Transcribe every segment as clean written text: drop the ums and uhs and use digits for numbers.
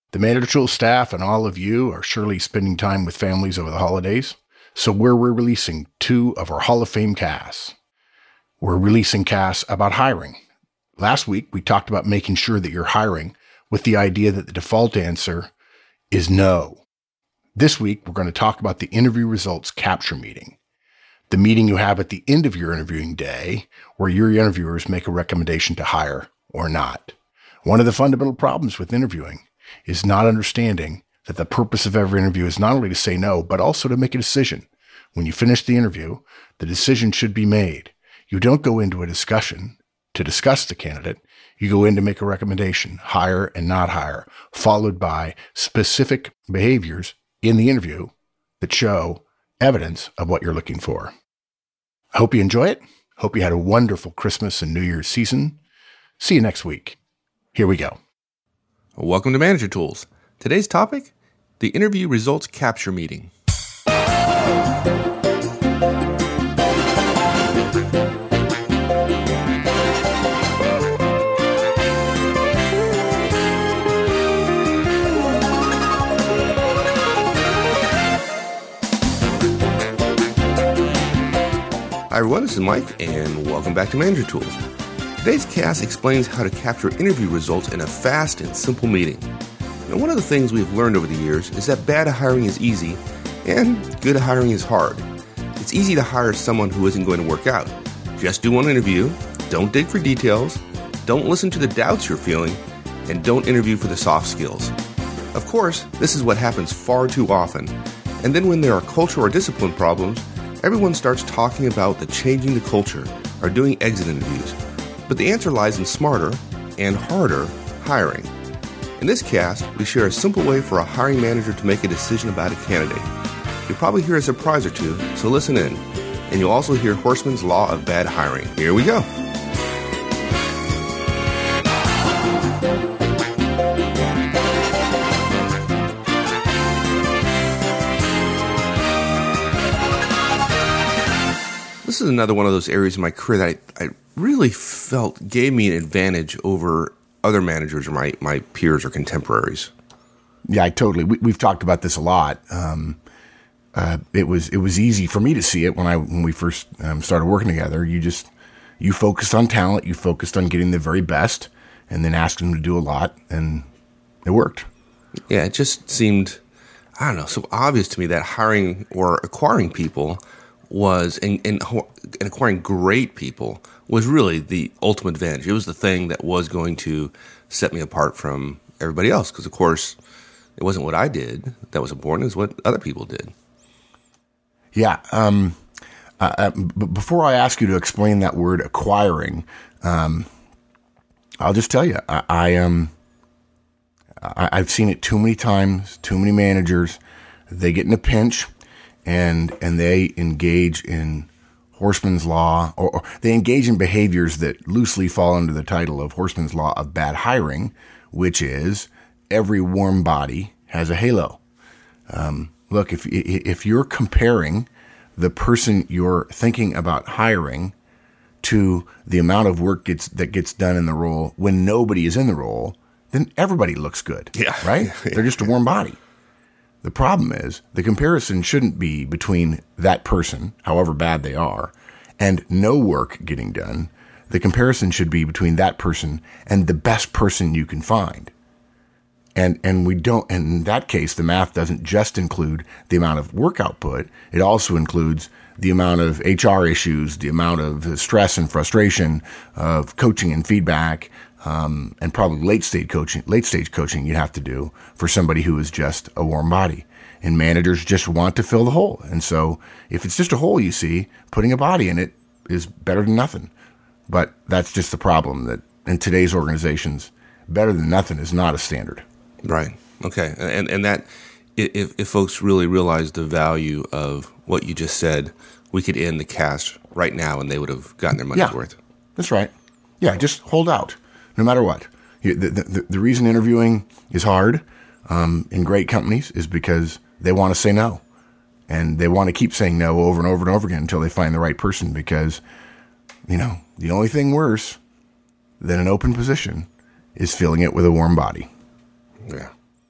The Manager Tools staff and all of you are surely spending time with families over the holidays, so we're releasing 2 of our Hall of Fame casts. We're releasing casts about hiring. Last week, we talked about making sure that you're hiring with the idea that the default answer is no. This week, we're going to talk about the interview results capture meeting, the meeting you have at the end of your interviewing day where your interviewers make a recommendation to hire or not. One of the fundamental problems with interviewing is not understanding that the purpose of every interview is not only to say no, but also to make a decision. When you finish the interview, the decision should be made. You don't go into a discussion to discuss the candidate. You go in to make a recommendation, hire and not hire, followed by specific behaviors in the interview that show evidence of what you're looking for. I hope you enjoy it. Hope you had a wonderful Christmas and New Year's season. See you next week. Here we go. Welcome to Manager Tools. Today's topic, the interview results capture meeting. Hi everyone, this is Mike, and welcome back to Manager Tools. Today's cast explains how to capture interview results in a fast and simple meeting. Now, one of the things we've learned over the years is that bad hiring is easy and good hiring is hard. It's easy to hire someone who isn't going to work out. Just do one interview, don't dig for details, don't listen to the doubts you're feeling, and don't interview for the soft skills. Of course, this is what happens far too often. And then when there are cultural or discipline problems, everyone starts talking about the changing the culture or doing exit interviews. But the answer lies in smarter and harder hiring. In this cast, we share a simple way for a hiring manager to make a decision about a candidate. You'll probably hear a surprise or two, so listen in. And you'll also hear Horstman's Law of Bad Hiring. Here we go. This is another one of those areas in my career that I really felt gave me an advantage over other managers or my peers or contemporaries. Yeah, totally. We've talked about this a lot. It was easy for me to see it when we first started working together. You focused on talent, you focused on getting the very best, and then asked them to do a lot, and it worked. Yeah, it just seemed, I don't know, so obvious to me that hiring or acquiring people was, and acquiring great people was really the ultimate advantage. It was the thing that was going to set me apart from everybody else. Because, of course, it wasn't what I did that was important. It was what other people did. Yeah. Before I ask you to explain that word acquiring, I'll just tell you, I've seen it too many times, too many managers. They get in a pinch and they engage in Horstman's Law, or they engage in behaviors that loosely fall under the title of Horstman's Law of Bad Hiring, which is every warm body has a halo. Look, if you're comparing the person you're thinking about hiring to the amount of work that gets done in the role when nobody is in the role, then everybody looks good, right? They're just a warm body. The problem is the comparison shouldn't be between that person, however bad they are, and no work getting done. The comparison should be between that person and the best person you can find. And we don't, and in that case, the math doesn't just include the amount of work output. It also includes the amount of HR issues, the amount of stress and frustration of coaching and feedback, and probably late stage coaching you have to do for somebody who is just a warm body. And managers just want to fill the hole. And so if it's just a hole you see, putting a body in it is better than nothing. But that's just the problem, that in today's organizations, better than nothing is not a standard. Right. Okay. And that, if folks really realize the value of what you just said, we could end the cast right now and they would have gotten their money's worth. That's right. Yeah, just hold out, no matter what. The reason interviewing is hard in great companies is because they want to say no. And they want to keep saying no over and over and over again until they find the right person, because, the only thing worse than an open position is filling it with a warm body. Yeah.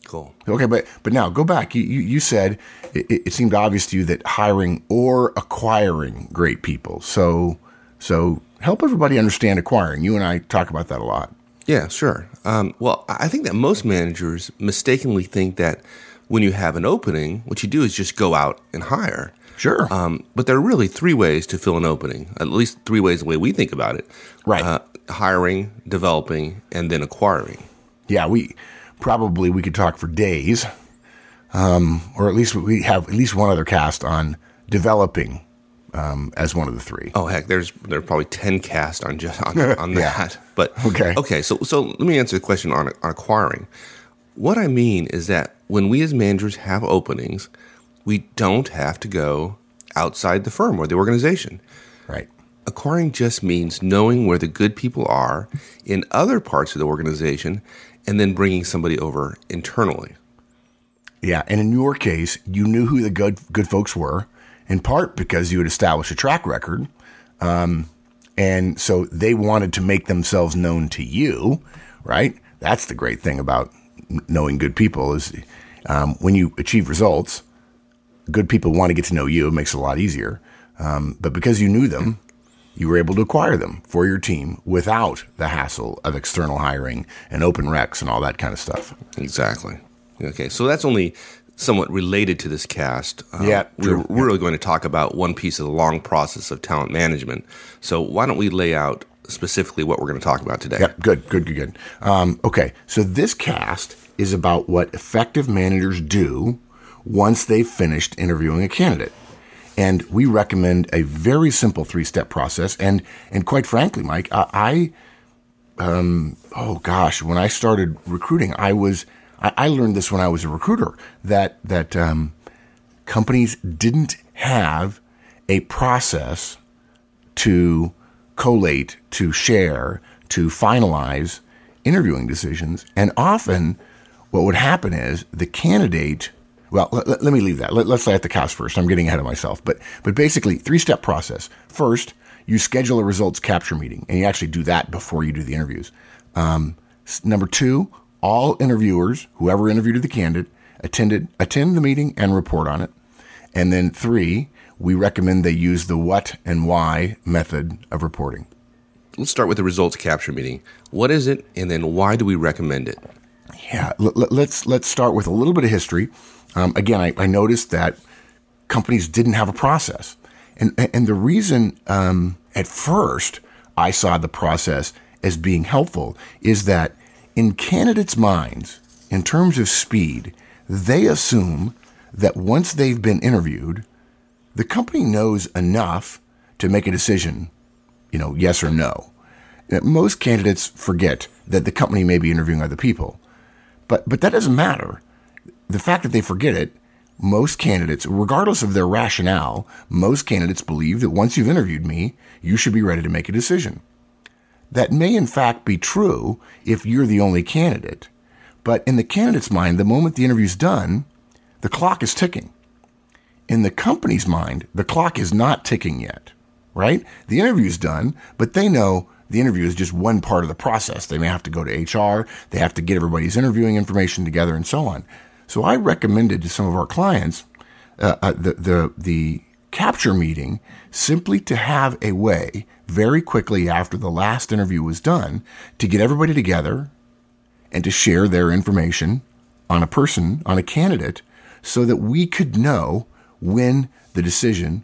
Cool. Okay, but now go back. You said it seemed obvious to you that hiring or acquiring great people. So help everybody understand acquiring. You and I talk about that a lot. Yeah, sure. Well, I think that most managers mistakenly think that when you have an opening, what you do is just go out and hire. Sure. But there are really three ways to fill an opening, at least three ways the way we think about it. Right. Hiring, developing, and then acquiring. Yeah, we could talk for days, or at least we have at least one other cast on developing as one of the three. Oh heck, there are probably 10 casts on that. Yeah. But okay. So let me answer the question on acquiring. What I mean is that when we as managers have openings, we don't have to go outside the firm or the organization. Right. Acquiring just means knowing where the good people are in other parts of the organization and then bringing somebody over internally. Yeah, and in your case, you knew who the good folks were, in part because you had established a track record, and so they wanted to make themselves known to you, right? That's the great thing about knowing good people is when you achieve results, good people want to get to know you. It makes it a lot easier. But because you knew them, you were able to acquire them for your team without the hassle of external hiring and open recs and all that kind of stuff. Exactly. Okay, so that's only somewhat related to this cast. True. We're really going to talk about one piece of the long process of talent management. So why don't we lay out specifically what we're going to talk about today? Yep, good. Okay, so this cast is about what effective managers do once they've finished interviewing a candidate. And we recommend a very simple 3-step process. And quite frankly, Mike, when I started recruiting, I learned this when I was a recruiter, that companies didn't have a process to collate, to share, to finalize interviewing decisions. And often what would happen is the candidate, well, let me leave that. Let's lay out the cast first. I'm getting ahead of myself. But basically, 3-step process. First, you schedule a results capture meeting, and you actually do that before you do the interviews. Number 2, all interviewers, whoever interviewed the candidate, attend the meeting and report on it. And then 3, we recommend they use the what and why method of reporting. Let's start with the results capture meeting. What is it, and then why do we recommend it? Yeah, let's start with a little bit of history. Again, I noticed that companies didn't have a process. And the reason at first I saw the process as being helpful is that in candidates' minds, in terms of speed, they assume that once they've been interviewed, the company knows enough to make a decision, yes or no. Most candidates forget that the company may be interviewing other people. But that doesn't matter. The fact that they forget it, most candidates, regardless of their rationale, most candidates believe that once you've interviewed me, you should be ready to make a decision. That may in fact be true if you're the only candidate. But in the candidate's mind, the moment the interview's done, the clock is ticking. In the company's mind, the clock is not ticking yet, right? The interview's done, but they know the interview is just one part of the process. They may have to go to HR, they have to get everybody's interviewing information together and so on. So I recommended to some of our clients the capture meeting simply to have a way very quickly after the last interview was done to get everybody together and to share their information on a person, on a candidate, so that we could know when the decision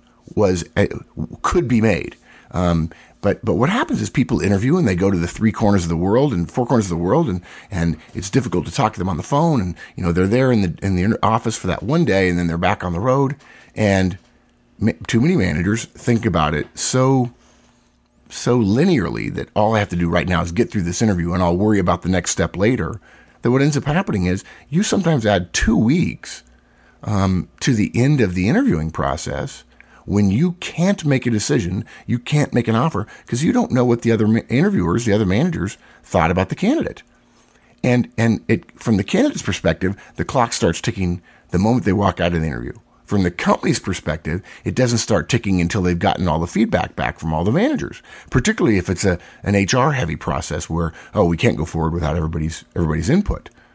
could be made. But what happens is people interview and they go to the 3 corners of the world and 4 corners of the world, and it's difficult to talk to them on the phone. And they're there in the office for that one day, and then they're back on the road. And too many managers think about it so linearly that all I have to do right now is get through this interview, and I'll worry about the next step later. That what ends up happening is you sometimes add 2 weeks to the end of the interviewing process. When you can't make a decision, you can't make an offer because you don't know what the other interviewers, the other managers thought about the candidate. And from the candidate's perspective, the clock starts ticking the moment they walk out of the interview. From the company's perspective, it doesn't start ticking until they've gotten all the feedback back from all the managers, particularly if it's an HR heavy process where, we can't go forward without everybody's input.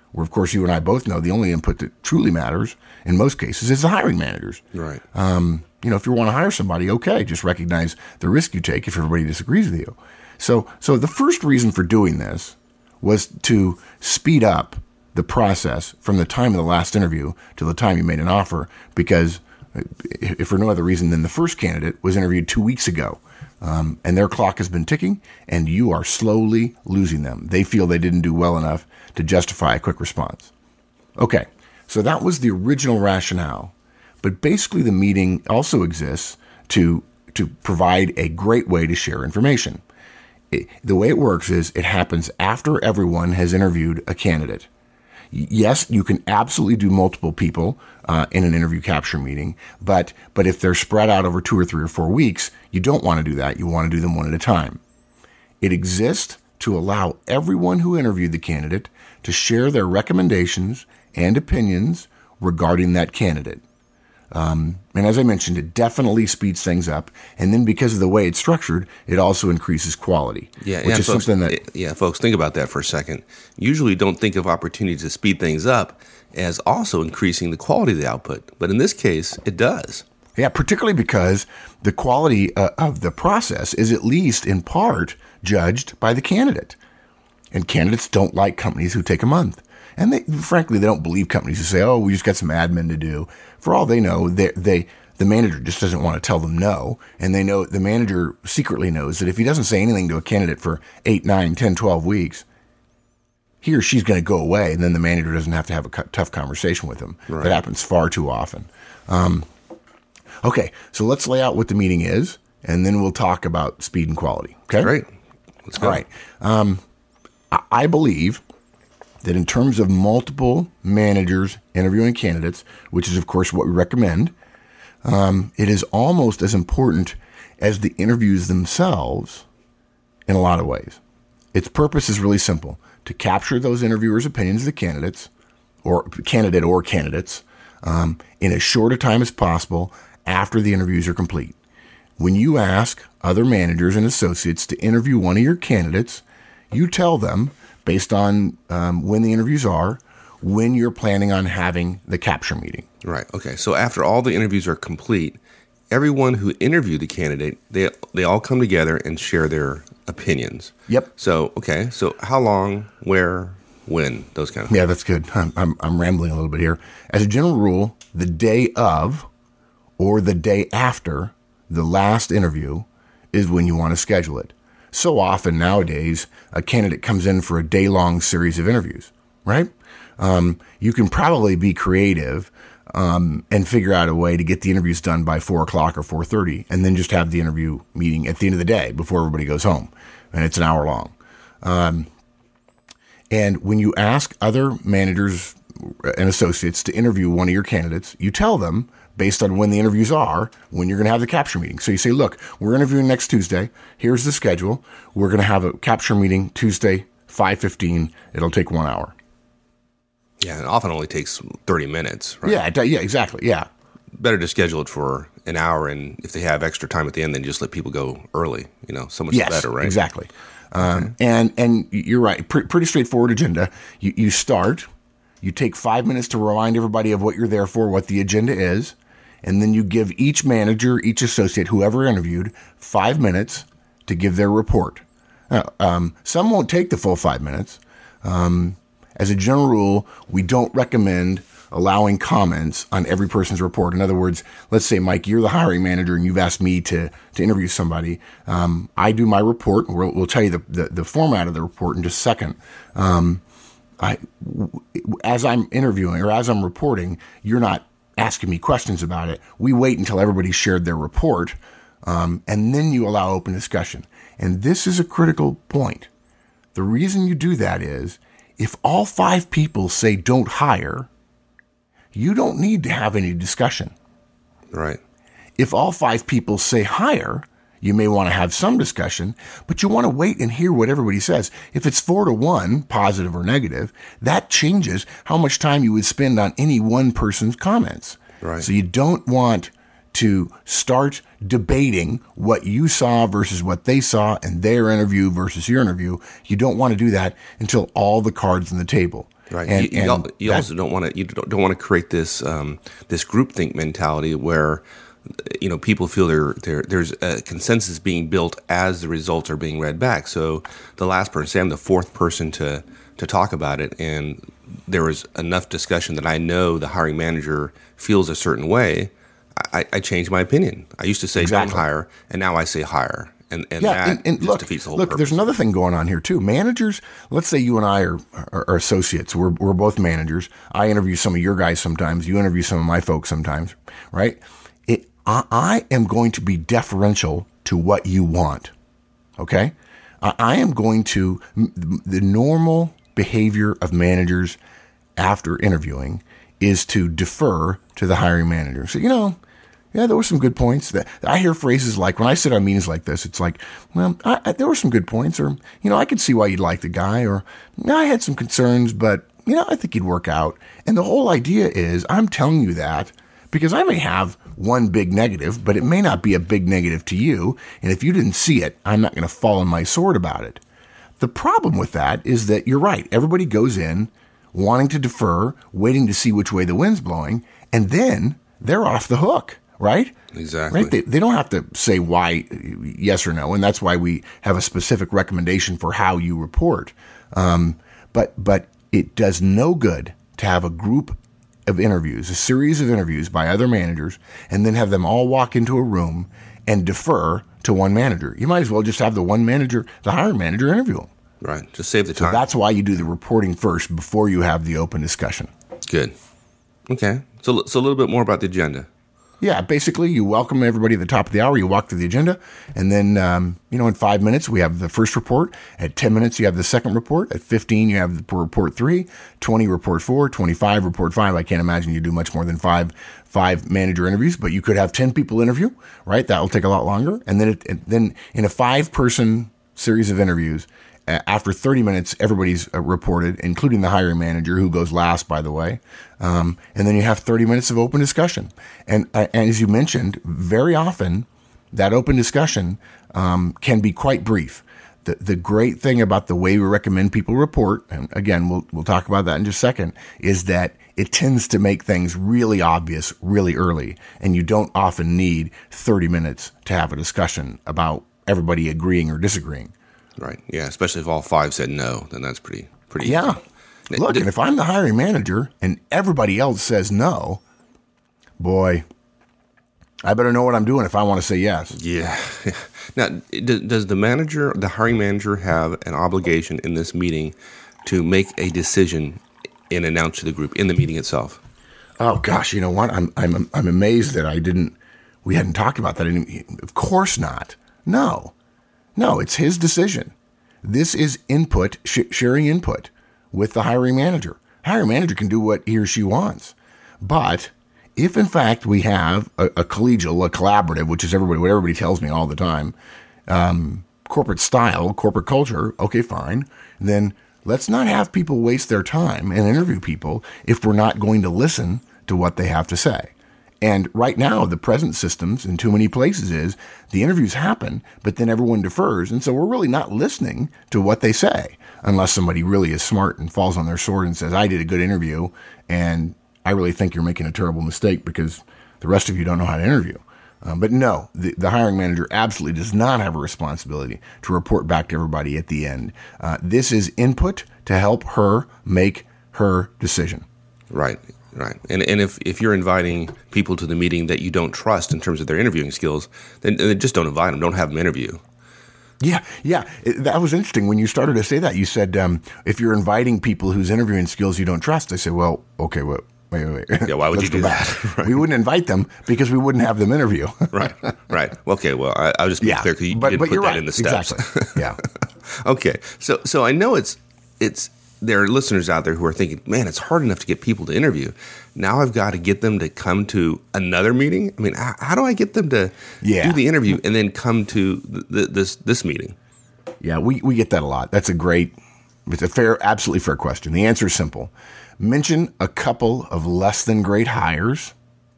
where, of course, you and I both know the only input that truly matters in most cases is the hiring managers. Right. If you want to hire somebody, okay, just recognize the risk you take if everybody disagrees with you. So the first reason for doing this was to speed up the process from the time of the last interview to the time you made an offer, because if for no other reason than the first candidate was interviewed 2 weeks ago, and their clock has been ticking, and you are slowly losing them. They feel they didn't do well enough to justify a quick response. Okay, so that was the original rationale. But basically the meeting also exists to provide a great way to share information. The way it works is it happens after everyone has interviewed a candidate. Yes, you can absolutely do multiple people in an interview capture meeting, but if they're spread out over 2 or 3 or 4 weeks, you don't want to do that. You want to do them one at a time. It exists to allow everyone who interviewed the candidate to share their recommendations and opinions regarding that candidate. And as I mentioned, it definitely speeds things up. And then because of the way it's structured, it also increases quality. Which is folks, something that... Yeah, folks, think about that for a second. Usually don't think of opportunities to speed things up as also increasing the quality of the output. But in this case, it does. Yeah, particularly because the quality of the process is at least in part judged by the candidate. And candidates don't like companies who take a month. And frankly, they don't believe companies who say, oh, we just got some admin to do. For all they know, the manager just doesn't want to tell them no. And they know the manager secretly knows that if he doesn't say anything to a candidate for 8, 9, 10, 12 weeks, he or she's going to go away. And then the manager doesn't have to have a tough conversation with them. Right. That happens far too often. Okay, so let's lay out what the meeting is, and then we'll talk about speed and quality. Okay? Great. Let's go. All right. I believe that in terms of multiple managers interviewing candidates, which is, of course, what we recommend, it is almost as important as the interviews themselves in a lot of ways. Its purpose is really simple: to capture those interviewers' opinions of the candidates, or candidates, in as short a time as possible after the interviews are complete. When you ask other managers and associates to interview one of your candidates, you tell them, based on when the interviews are, when you're planning on having the capture meeting. Right. Okay. So after all the interviews are complete, everyone who interviewed the candidate, they all come together and share their opinions. Yep. So, okay. So how long, where, when, those kind of things. Yeah, that's good. I'm rambling a little bit here. As a general rule, the day of or the day after the last interview is when you want to schedule it. So often nowadays, a candidate comes in for a day-long series of interviews, right? You can probably be creative and figure out a way to get the interviews done by 4 o'clock or 4:30, and then just have the interview meeting at the end of the day before everybody goes home, and it's an hour long. And when you ask other managers and associates to interview one of your candidates, you tell them, based on when the interviews are, when you're going to have the capture meeting. So you say, look, we're interviewing next Tuesday. Here's the schedule. We're going to have a capture meeting Tuesday, 5:15. It'll take 1 hour. Yeah, it often only takes 30 minutes, right? Yeah, exactly. Yeah. Better to schedule it for an hour, and if they have extra time at the end, then just let people go early. So much better, right? Exactly. Okay. And you're right. Pretty straightforward agenda. You start. You take 5 minutes to remind everybody of what you're there for, what the agenda is. And then you give each manager, each associate, whoever interviewed, 5 minutes to give their report. Some won't take the full 5 minutes. As a general rule, we don't recommend allowing comments on every person's report. In other words, let's say, Mike, you're the hiring manager and you've asked me to interview somebody. I do my report. We'll tell you the format of the report in just a second. As I'm interviewing or as I'm reporting, you're not asking me questions about it. We wait until everybody's shared their report, and then you allow open discussion. And this is a critical point. The reason you do that is if all 5 people say don't hire, you don't need to have any discussion. Right. If all 5 people say hire, you may want to have some discussion, but you want to wait and hear what everybody says. If it's 4-1, positive or negative, that changes how much time you would spend on any one person's comments. Right. So you don't want to start debating what you saw versus what they saw and their interview versus your interview. You don't want to do that until all the cards on the table. Right. And you also don't want to create this this groupthink mentality where people feel there's a consensus being built as the results are being read back. So the last person, say I'm the fourth person to talk about it, and there was enough discussion that I know the hiring manager feels a certain way, I changed my opinion. I used to say don't hire, and now I say hire. And that just defeats the whole purpose. There's another thing going on here too. Managers, let's say you and I are associates. We're both managers. I interview some of your guys sometimes. You interview some of my folks sometimes, right? I am going to be deferential to what you want, okay? I am going to, the normal behavior of managers after interviewing is to defer to the hiring manager. So, yeah, there were some good points. I hear phrases like, when I sit on meetings like this, it's like, well, there were some good points, or, I could see why you'd like the guy, or, I had some concerns, but, I think he'd work out. And the whole idea is, I'm telling you that because I may have one big negative, but it may not be a big negative to you. And if you didn't see it, I'm not going to fall on my sword about it. The problem with that is that you're right. Everybody goes in wanting to defer, waiting to see which way the wind's blowing, and then they're off the hook, right? Exactly. Right? They don't have to say why, yes or no, and that's why we have a specific recommendation for how you report. But it does no good to have a group of interviews, a series of interviews by other managers, and then have them all walk into a room and defer to one manager. You might as well just have the hiring manager interview them. Right. Just save the time. So that's why you do the reporting first before you have the open discussion. Good. Okay. So a little bit more about the agenda. Yeah, basically, you welcome everybody at the top of the hour. You walk through the agenda, and then, in 5 minutes, we have the first report. At 10 minutes, you have the second report. At 15, you have the report 3, 20, report 4, 25, report 5. I can't imagine you do much more than five manager interviews, but you could have 10 people interview, right? That will take a lot longer. And then in a 5-person series of interviews, after 30 minutes, everybody's reported, including the hiring manager, who goes last, by the way. And then you have 30 minutes of open discussion. And as you mentioned, very often that open discussion can be quite brief. The great thing about the way we recommend people report, and again, we'll talk about that in just a second, is that it tends to make things really obvious really early. And you don't often need 30 minutes to have a discussion about everybody agreeing or disagreeing. Right. Yeah. Especially if all 5 said no, then that's pretty. Yeah. Look, and if I'm the hiring manager and everybody else says no, boy, I better know what I'm doing if I want to say yes. Yeah. Now, does the hiring manager, have an obligation in this meeting to make a decision and announce to the group in the meeting itself? Oh gosh, you know what? I'm amazed that we hadn't talked about that. Of course not. No, it's his decision. This is input, sharing input with the hiring manager. Hiring manager can do what he or she wants. But if, in fact, we have a collegial, a collaborative, which is what everybody tells me all the time, corporate style, corporate culture, okay, fine, then let's not have people waste their time and interview people if we're not going to listen to what they have to say. And right now, the present systems in too many places is the interviews happen, but then everyone defers. And so we're really not listening to what they say unless somebody really is smart and falls on their sword and says, I did a good interview and I really think you're making a terrible mistake because the rest of you don't know how to interview. But no, the hiring manager absolutely does not have a responsibility to report back to everybody at the end. This is input to help her make her decision. Right. Right. And if you're inviting people to the meeting that you don't trust in terms of their interviewing skills, then just don't invite them. Don't have them interview. Yeah. That was interesting. When you started to say that, you said, if you're inviting people whose interviewing skills you don't trust, I said, well, okay, wait. Yeah, why would you do that? Right. We wouldn't invite them because we wouldn't have them interview. Right. Okay, well, I'll just be clear because you didn't put that in the steps. Exactly. Yeah. Okay. So I know it's there are listeners out there who are thinking, man, it's hard enough to get people to interview. Now I've got to get them to come to another meeting. I mean, how do I get them to do the interview and then come to this meeting? Yeah, we get that a lot. It's a absolutely fair question. The answer is simple. Mention a couple of less than great hires.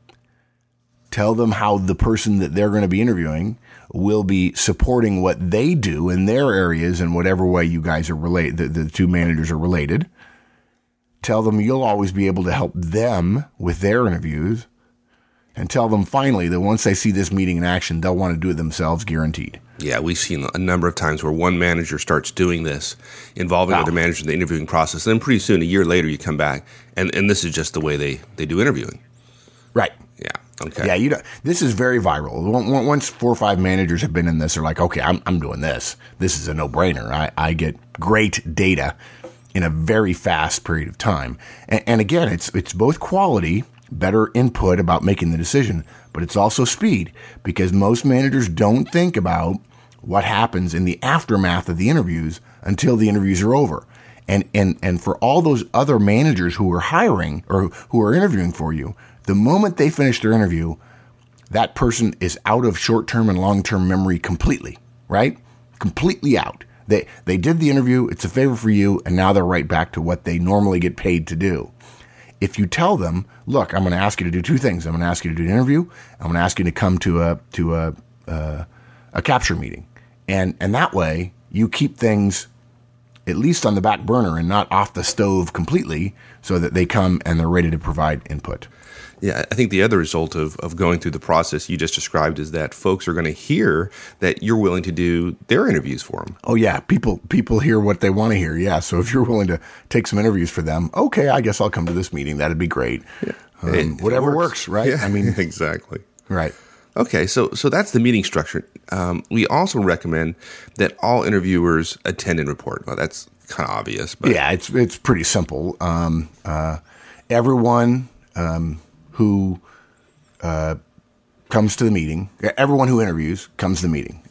Tell them how the person that they're going to be interviewing will be supporting what they do in their areas in whatever way you guys are related, the two managers are related. Tell them you'll always be able to help them with their interviews. And tell them finally that once they see this meeting in action, they'll want to do it themselves, guaranteed. Yeah, we've seen a number of times where one manager starts doing this, involving other managers in the interviewing process. And then pretty soon, a year later, you come back, and this is just the way they do interviewing. Right. Yeah. Okay. Yeah. This is very viral. Once 4 or 5 managers have been in this, they're like, okay, I'm doing this. This is a no-brainer. I get great data in a very fast period of time. And again, it's both quality, better input about making the decision, but it's also speed, because most managers don't think about what happens in the aftermath of the interviews until the interviews are over. And for all those other managers who are hiring or who are interviewing for you, the moment they finish their interview, that person is out of short-term and long-term memory completely, right? Completely out. They did the interview, it's a favor for you, and now they're right back to what they normally get paid to do. If you tell them, look, I'm going to ask you to do 2 things. I'm going to ask you to do an interview. I'm going to ask you to come to a capture meeting. And that way you keep things at least on the back burner and not off the stove completely, so that they come and they're ready to provide input. Yeah, I think the other result of going through the process you just described is that folks are going to hear that you're willing to do their interviews for them. Oh, yeah. People hear what they want to hear. Yeah. So if you're willing to take some interviews for them, okay, I guess I'll come to this meeting. That'd be great. Yeah. Whatever works, right? Yeah, I mean, exactly. Right. Okay, so that's the meeting structure. We also recommend that all interviewers attend and report. Well, that's kind of obvious, but yeah, it's pretty simple. Everyone who comes to the meeting, everyone who interviews comes to the meeting.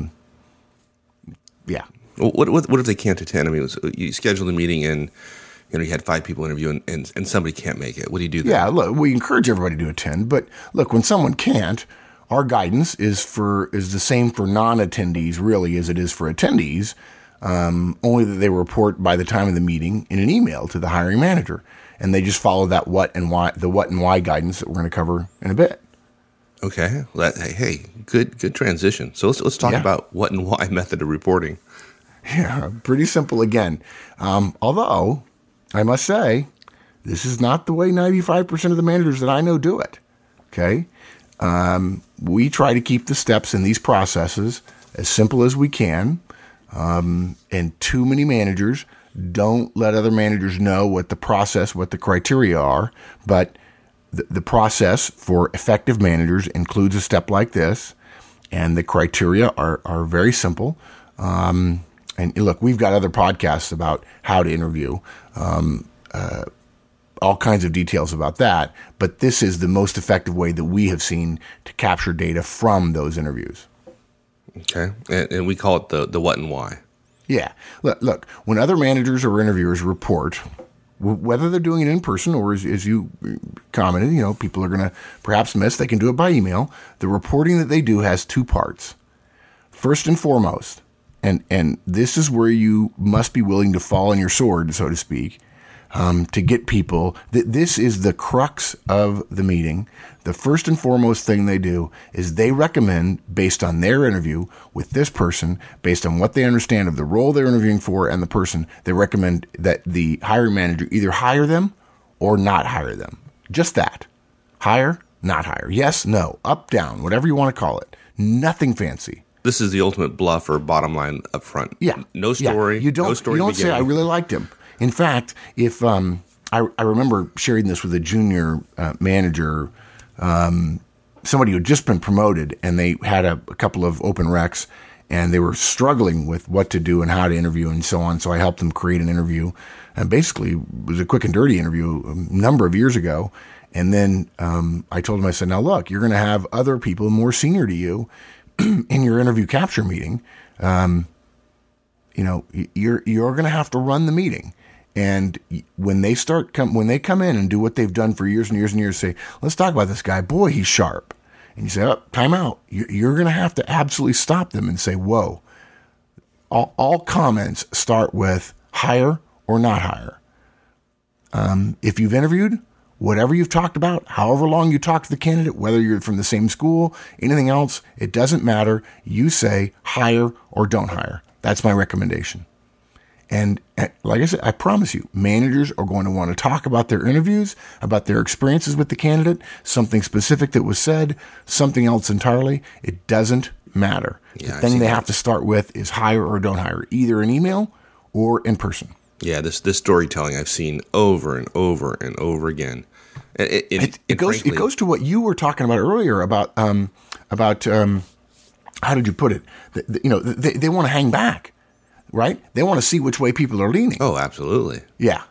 Yeah. What if they can't attend? I mean, you schedule the meeting and you had 5 people interview and somebody can't make it. What do you do then? Yeah, look, we encourage everybody to attend, but look, when someone can't, our guidance is the same for non-attendees really as it is for attendees, only that they report by the time of the meeting in an email to the hiring manager, and they just follow that what and why guidance that we're going to cover in a bit. Okay, hey, good transition. So let's talk about what and why method of reporting. Yeah, pretty simple again. Although I must say, this is not the way 95% of the managers that I know do it. Okay. We try to keep the steps in these processes as simple as we can. And too many managers don't let other managers know what the criteria are. But the process for effective managers includes a step like this. And the criteria are very simple. And look, we've got other podcasts about how to interview. All kinds of details about that, but this is the most effective way that we have seen to capture data from those interviews. Okay, and we call it the what and why. Yeah. Look, when other managers or interviewers report, whether they're doing it in person or as you commented, people are going to perhaps miss, they can do it by email. The reporting that they do has 2 parts. First and foremost, and this is where you must be willing to fall on your sword, so to speak, to get people. This is the crux of the meeting. The first and foremost thing they do is they recommend, based on their interview with this person, based on what they understand of the role they're interviewing for and the person, they recommend that the hiring manager either hire them or not hire them. Just that. Hire, not hire. Yes, no, up, down, whatever you want to call it. Nothing fancy. This is the ultimate bluff or bottom line up front. Yeah. No story. Yeah. You don't say, I really liked him. In fact, if I remember sharing this with a junior manager, somebody who had just been promoted, and they had a couple of open recs, and they were struggling with what to do and how to interview and so on. So I helped them create an interview, and basically it was a quick and dirty interview a number of years ago. And then I told him, I said, now look, you're going to have other people more senior to you in your interview capture meeting. You're going to have to run the meeting. And when they come in and do what they've done for years and years and years, say, let's talk about this guy. Boy, he's sharp. And you say, oh, time out. You're going to have to absolutely stop them and say, whoa. All comments start with hire or not hire. If you've interviewed, whatever you've talked about, however long you talk to the candidate, whether you're from the same school, anything else, it doesn't matter. You say hire or don't hire. That's my recommendation. And like I said, I promise you, managers are going to want to talk about their interviews, about their experiences with the candidate, something specific that was said, something else entirely. It doesn't matter. Yeah, the thing they have to start with is hire or don't hire, either in email or in person. Yeah, this storytelling I've seen over and over and over again. It goes to what you were talking about earlier about how did you put it? They want to hang back, right? They want to see which way people are leaning. Oh, absolutely. Yeah.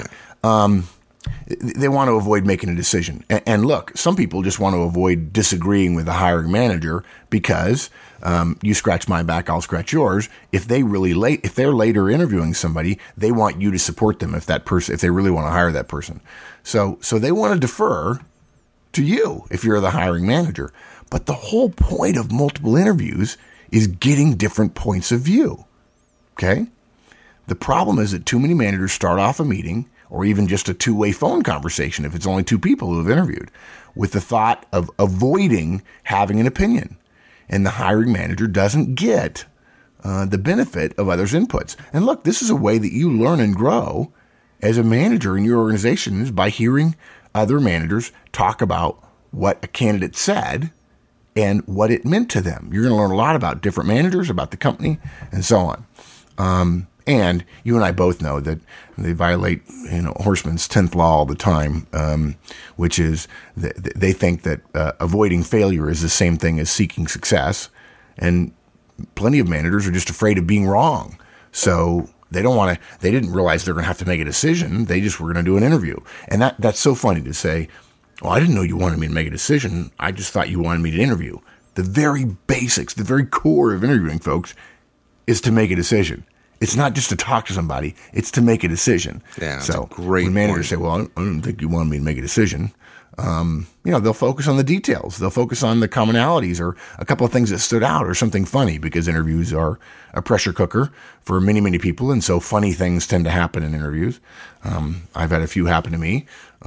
They want to avoid making a decision. And look, some people just want to avoid disagreeing with the hiring manager because you scratch my back, I'll scratch yours. If they're later interviewing somebody, they want you to support them if they really want to hire that person. So they want to defer to you if you're the hiring manager. But the whole point of multiple interviews is getting different points of view. Okay? The problem is that too many managers start off a meeting or even just a two-way phone conversation, if it's only two people who have interviewed, with the thought of avoiding having an opinion. And the hiring manager doesn't get the benefit of others' inputs. And look, this is a way that you learn and grow as a manager in your organization, is by hearing other managers talk about what a candidate said and what it meant to them. You're going to learn a lot about different managers, about the company, and so on. And you and I both know that they violate, Horstman's 10th law all the time, which is they think that avoiding failure is the same thing as seeking success. And plenty of managers are just afraid of being wrong. So they didn't realize they're going to have to make a decision. They just were going to do an interview. And that's so funny to say, well, I didn't know you wanted me to make a decision. I just thought you wanted me to interview. The very basics, the very core of interviewing, folks, is to make a decision. It's not just to talk to somebody. It's to make a decision. Yeah, that's so a great when managers point. say, well, I don't think you wanted me to make a decision, they'll focus on the details. They'll focus on the commonalities or a couple of things that stood out or something funny, because interviews are a pressure cooker for many, many people. And so funny things tend to happen in interviews. I've had a few happen to me.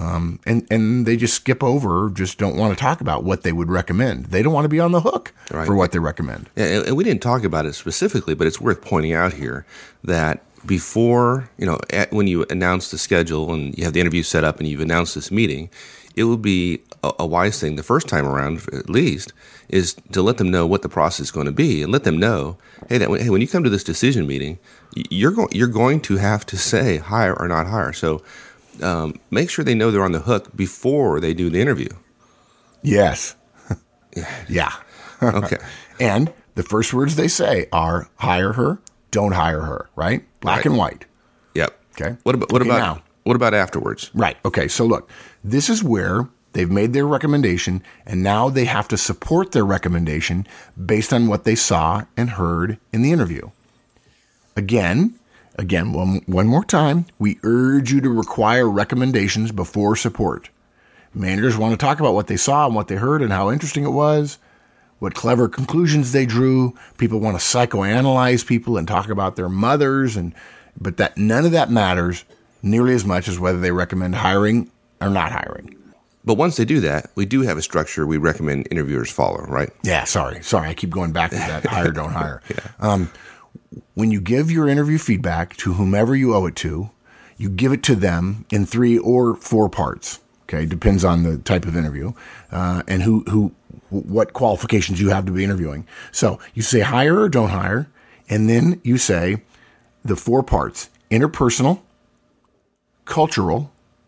And they just skip over, just don't want to talk about what they would recommend. They don't want to be on the hook for what they recommend. Yeah, and we didn't talk about it specifically, but it's worth pointing out here that before, when you announce the schedule and you have the interview set up and you've announced this meeting, it would be a wise thing the first time around, at least, is to let them know what the process is going to be and let them know, hey, when you come to this decision meeting, you're going to have to say hire or not hire. So make sure they know they're on the hook before they do the interview. Yes. Yeah. Okay. And the first words they say are hire her, don't hire her, right? Black and white. Yep. Okay. What about afterwards? Right. Okay. So look, this is where they've made their recommendation, and now they have to support their recommendation based on what they saw and heard in the interview. Again, one more time, we urge you to require recommendations before support. Managers want to talk about what they saw and what they heard and how interesting it was, what clever conclusions they drew. People want to psychoanalyze people and talk about their mothers, but that none of that matters nearly as much as whether they recommend hiring or not hiring. But once they do that, we do have a structure we recommend interviewers follow, right? Yeah, sorry. I keep going back to that hire, don't hire. Yeah. When you give your interview feedback to whomever you owe it to, you give it to them in 3 or 4 parts. Okay, depends on the type of interview and what qualifications you have to be interviewing. So you say hire or don't hire, and then you say the 4 parts: interpersonal, cultural,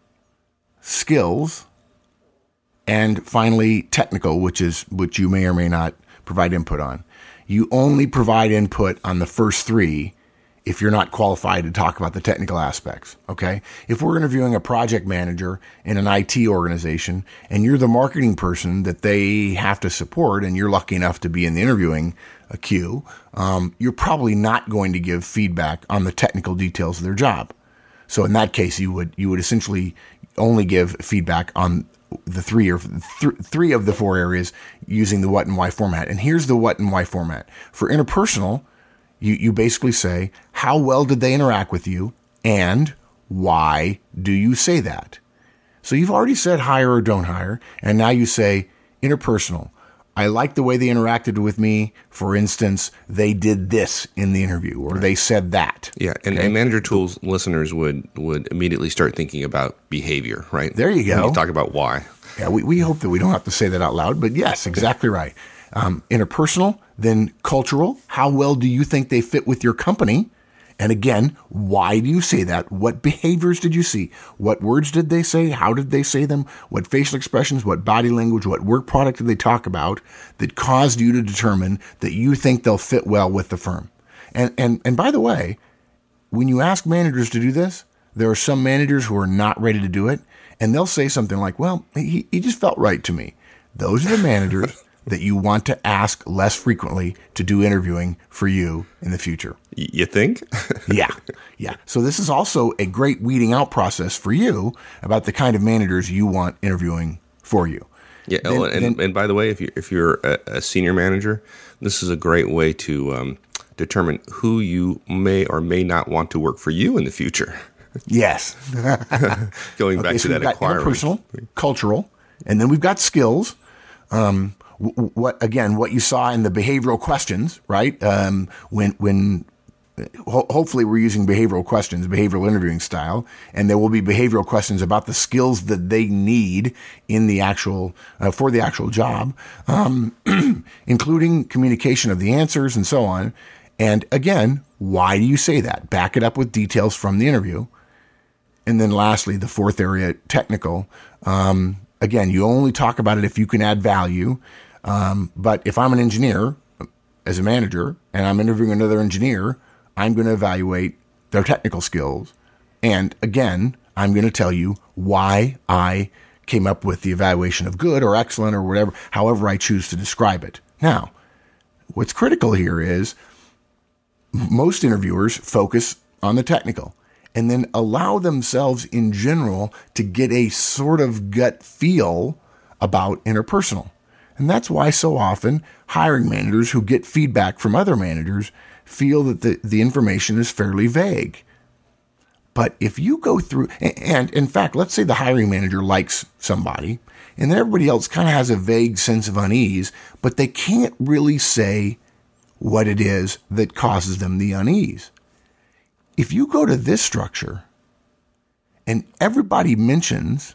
skills, and finally technical, which you may or may not provide input on. You only provide input on the first 3 if you're not qualified to talk about the technical aspects, okay? If we're interviewing a project manager in an IT organization and you're the marketing person that they have to support and you're lucky enough to be in the interviewing queue, you're probably not going to give feedback on the technical details of their job. So in that case, you would essentially only give feedback on the 3 of the 4 areas using the what and why format. And here's the what and why format. For interpersonal, you basically say, how well did they interact with you and why do you say that? So you've already said hire or don't hire, and now you say interpersonal. I like the way they interacted with me. For instance, they did this in the interview, or they said that. Yeah, and Manager Tools listeners would immediately start thinking about behavior, right? There you go. When you talk about why. Yeah, we hope that we don't have to say that out loud, but yes, exactly right. Interpersonal, then cultural. How well do you think they fit with your company? And again, why do you say that? What behaviors did you see? What words did they say? How did they say them? What facial expressions, what body language, what work product did they talk about that caused you to determine that you think they'll fit well with the firm? And by the way, when you ask managers to do this, there are some managers who are not ready to do it, and they'll say something like, well, he just felt right to me. Those are the managers that you want to ask less frequently to do interviewing for you in the future. You think? Yeah. So this is also a great weeding out process for you about the kind of managers you want interviewing for you. Yeah. And by the way, if you're a senior manager, this is a great way to determine who you may or may not want to work for you in the future. Yes. Going back to that acquiring. Interpersonal, cultural, and then we've got skills. What you saw in the behavioral questions, right? When hopefully we're using behavioral questions, behavioral interviewing style, and there will be behavioral questions about the skills that they need in the actual for the actual job, including communication of the answers and so on. And again, why do you say that? Back it up with details from the interview. And then lastly, the fourth area, technical. Again, you only talk about it if you can add value. But if I'm an engineer as a manager and I'm interviewing another engineer, I'm going to evaluate their technical skills. And again, I'm going to tell you why I came up with the evaluation of good or excellent or whatever, however I choose to describe it. Now, what's critical here is most interviewers focus on the technical and then allow themselves in general to get a sort of gut feel about interpersonal. And that's why so often hiring managers who get feedback from other managers feel that the information is fairly vague. But if you go through, and in fact, let's say the hiring manager likes somebody, and then everybody else kind of has a vague sense of unease, but they can't really say what it is that causes them the unease. If you go to this structure and everybody mentions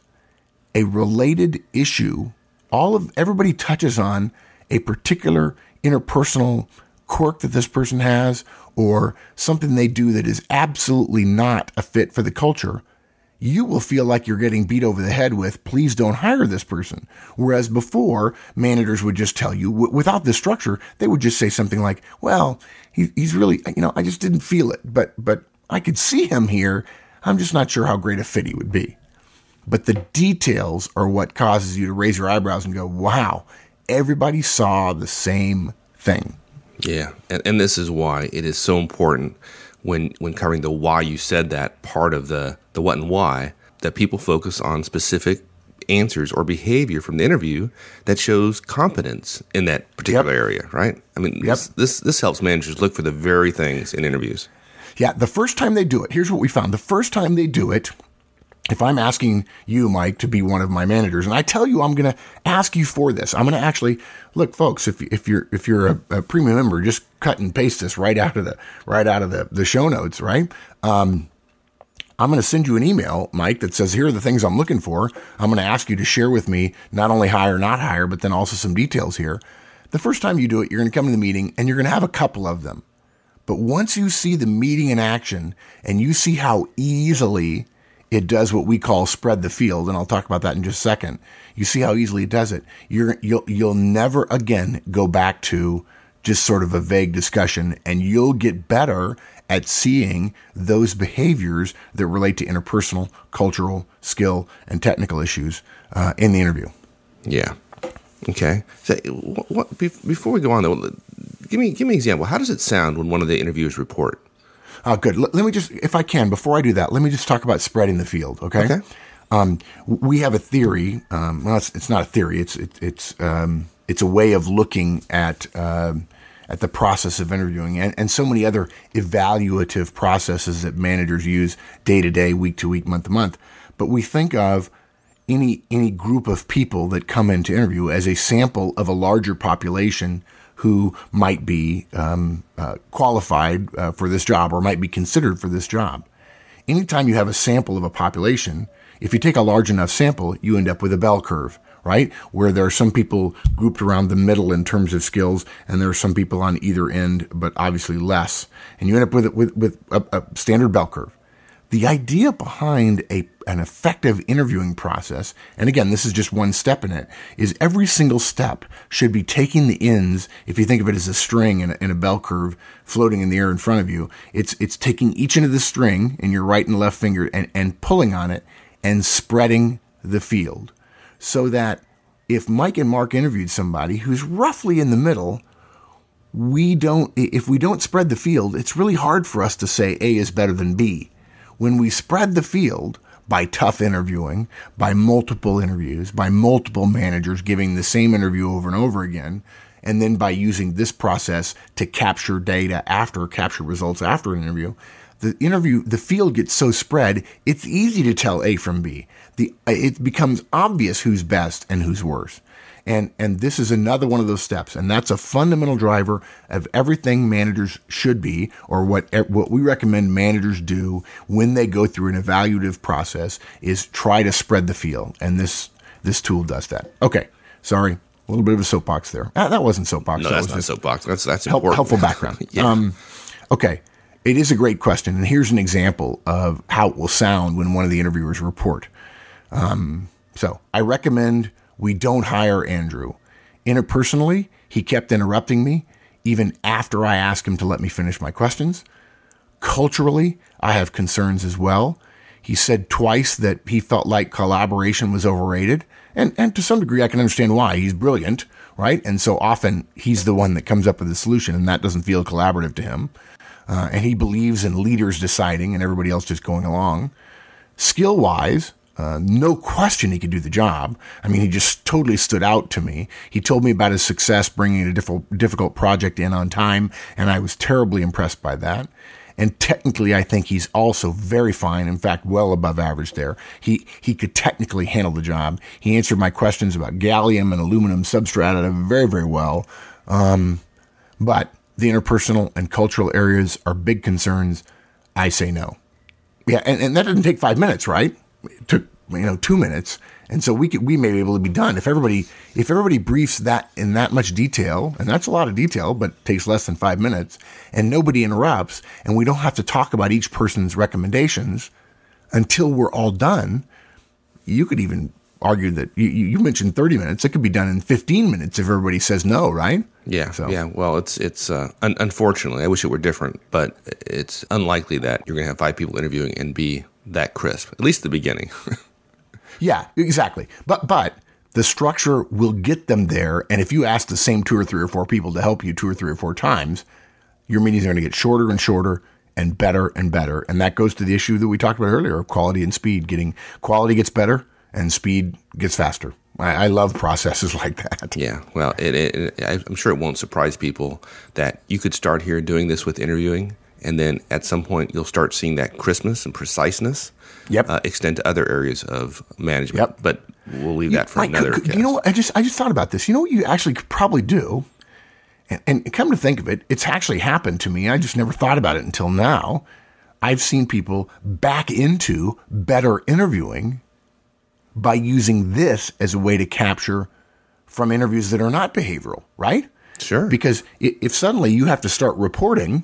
a related issue, everybody touches on a particular interpersonal quirk that this person has or something they do that is absolutely not a fit for the culture, you will feel like you're getting beat over the head with, please don't hire this person. Whereas before, managers would just tell you, without this structure, they would just say something like, well, he's really, I just didn't feel it, but I could see him here. I'm just not sure how great a fit he would be. But the details are what causes you to raise your eyebrows and go, wow, everybody saw the same thing. Yeah, and this is why it is so important when covering the why you said that part of the what and why, that people focus on specific answers or behavior from the interview that shows competence in that particular area, right? I mean, this helps managers look for the very things in interviews. Yeah, the first time they do it, here's what we found. The first time they do it, if I'm asking you, Mike, to be one of my managers, and I tell you I'm going to ask you for this, I'm going to actually look, folks. If you're a premium member, just cut and paste this right out of the show notes, right? I'm going to send you an email, Mike, that says here are the things I'm looking for. I'm going to ask you to share with me not only hire, not hire, but then also some details here. The first time you do it, you're going to come to the meeting and you're going to have a couple of them. But once you see the meeting in action and you see how easily it does what we call spread the field, and I'll talk about that in just a second. You see how easily it does it. You'll never again go back to just sort of a vague discussion, and you'll get better at seeing those behaviors that relate to interpersonal, cultural, skill, and technical issues in the interview. Yeah. Okay. So, before we go on though, give me an example. How does it sound when one of the interviewers report? Good. Let me just, if I can, before I do that, let me just talk about spreading the field. Okay. We have a theory. Well, it's not a theory. It's a way of looking at the process of interviewing and so many other evaluative processes that managers use day to day, week to week, month to month. But we think of any group of people that come in to interview as a sample of a larger population who might be qualified for this job or might be considered for this job. Anytime you have a sample of a population, if you take a large enough sample, you end up with a bell curve, right? Where there are some people grouped around the middle in terms of skills, and there are some people on either end, but obviously less. And you end up with a standard bell curve. The idea behind an effective interviewing process, and again, this is just one step in it, is every single step should be taking the ends, if you think of it as a string in a bell curve floating in the air in front of you, it's taking each end of the string in your right and left finger and pulling on it and spreading the field. So that if Mike and Mark interviewed somebody who's roughly in the middle, if we don't spread the field, it's really hard for us to say A is better than B. When we spread the field by tough interviewing, by multiple interviews, by multiple managers giving the same interview over and over again, and then by using this process to capture results after an interview, the field gets so spread, it's easy to tell A from B. It becomes obvious who's best and who's worse. And this is another one of those steps. And that's a fundamental driver of everything managers should be, or what we recommend managers do when they go through an evaluative process, is try to spread the field. And this tool does that. Okay. Sorry. A little bit of a soapbox there. That wasn't soapbox. No, that's not soapbox. That's important. Helpful background. Yeah. Okay. It is a great question. And here's an example of how it will sound when one of the interviewers report. So I recommend we don't hire Andrew. Interpersonally, he kept interrupting me even after I asked him to let me finish my questions. Culturally, I have concerns as well. He said twice that he felt like collaboration was overrated. And to some degree, I can understand why. He's brilliant, right? And so often he's the one that comes up with the solution, and that doesn't feel collaborative to him. And he believes in leaders deciding and everybody else just going along. Skill-wise, no question he could do the job. I mean, he just totally stood out to me. He told me about his success bringing a difficult project in on time, and I was terribly impressed by that. And technically, I think he's also very fine. In fact, well above average there. He could technically handle the job. He answered my questions about gallium and aluminum substrata very, very well. But the interpersonal and cultural areas are big concerns. I say no. Yeah, and that didn't take 5 minutes, right? It took 2 minutes, and so we may be able to be done if everybody briefs that in that much detail, and that's a lot of detail, but takes less than 5 minutes, and nobody interrupts, and we don't have to talk about each person's recommendations until we're all done. You could even argue that you mentioned 30 minutes; it could be done in 15 minutes if everybody says no, right? Yeah, yeah. Well, it's unfortunately, I wish it were different, but it's unlikely that you're going to have 5 people interviewing and be that crisp, at least at the beginning. Yeah, exactly. But the structure will get them there. And if you ask the same 2 or 3 or 4 people to help you 2 or 3 or 4 times, your meetings are going to get shorter and shorter and better and better. And that goes to the issue that we talked about earlier of quality and speed. Quality gets better and speed gets faster. I love processes like that. Yeah, well, I'm sure it won't surprise people that you could start here doing this with interviewing, and then at some point you'll start seeing that crispness and preciseness extend to other areas of management. Yep. But we'll leave that for another cast. You know what? I just thought about this. You know what you actually could probably do? And come to think of it, it's actually happened to me. I just never thought about it until now. I've seen people back into better interviewing by using this as a way to capture from interviews that are not behavioral, right? Sure. Because if suddenly you have to start reporting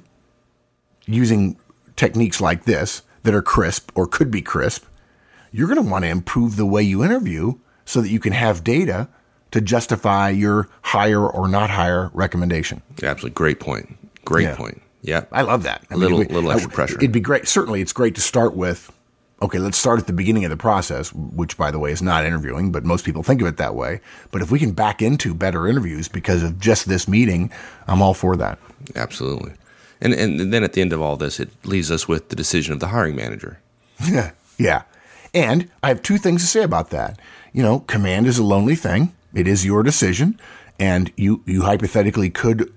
using techniques like this that are crisp or could be crisp, you're going to want to improve the way you interview so that you can have data to justify your hire or not hire recommendation. Absolutely. Great point. Great point. Yeah. I love that. A little extra pressure. It'd be great. Certainly, it's great to start with, okay, let's start at the beginning of the process, which, by the way, is not interviewing, but most people think of it that way. But if we can back into better interviews because of just this meeting, I'm all for that. Absolutely. And then at the end of all this, it leaves us with the decision of the hiring manager. Yeah. And I have 2 things to say about that. Command is a lonely thing. It is your decision. And you hypothetically could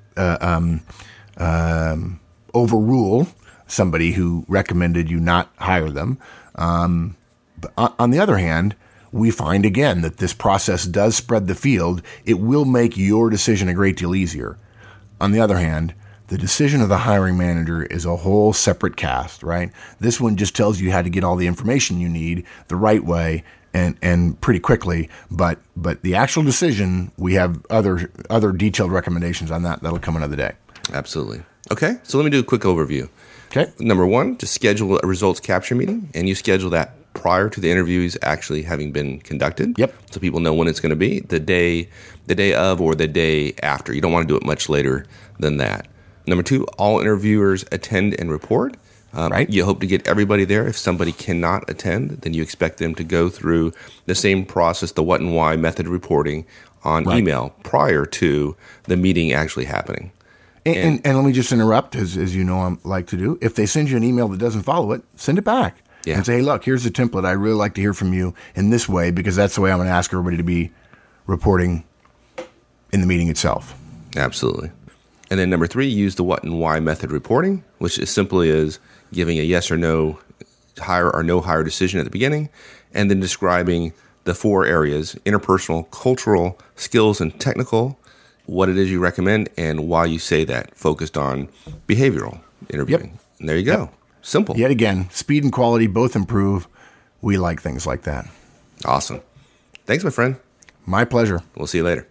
overrule somebody who recommended you not hire them. But on the other hand, we find again that this process does spread the field, it will make your decision a great deal easier. On the other hand, the decision of the hiring manager is a whole separate cast, right? This one just tells you how to get all the information you need the right way and pretty quickly. But the actual decision, we have other detailed recommendations on that. That'll come another day. Absolutely. Okay, so let me do a quick overview. Okay. Number one, to schedule a results capture meeting, and you schedule that prior to the interviews actually having been conducted. Yep. So people know when it's going to be, the day of or the day after. You don't want to do it much later than that. Number two, all interviewers attend and report. Right. You hope to get everybody there. If somebody cannot attend, then you expect them to go through the same process, the what and why method reporting on email prior to the meeting actually happening. And let me just interrupt, as you know I like to do. If they send you an email that doesn't follow it, send it back. Yeah. And say, hey, look, here's the template. I'd really like to hear from you in this way, because that's the way I'm going to ask everybody to be reporting in the meeting itself. Absolutely. And then number three, use the what and why method reporting, which is simply is giving a yes or no hire or no hire decision at the beginning, and then describing the 4 areas: interpersonal, cultural, skills, and technical, what it is you recommend, and why you say that, focused on behavioral interviewing. Yep. And there you go. Yep. Simple. Yet again, speed and quality both improve. We like things like that. Awesome. Thanks, my friend. My pleasure. We'll see you later.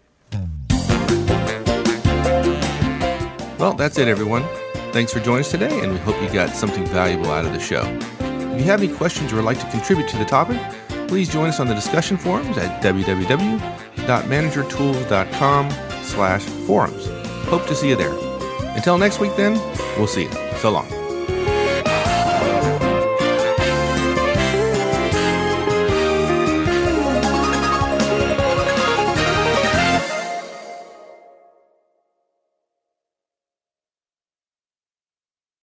Well, that's it, everyone. Thanks for joining us today, and we hope you got something valuable out of the show. If you have any questions or would like to contribute to the topic, please join us on the discussion forums at www.managertools.com/forums. Hope to see you there. Until next week, then, we'll see you. So long.